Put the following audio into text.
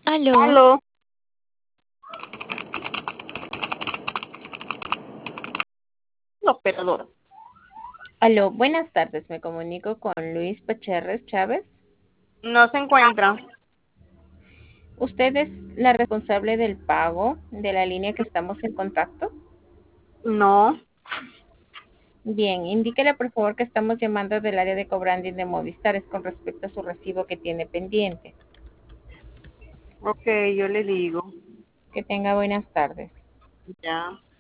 Aló, Aló, la operadora. aló, buenas tardes. Me comunico con Luis Pacherres Chávez. No se encuentra. ¿Usted es la responsable del pago de la línea que estamos en contacto? No. Bien, indíquele por favor que estamos llamando del área de cobranding de Movistar. Es con respecto a su recibo que tiene pendiente. Ok, yo le digo. Que tenga buenas tardes. Ya.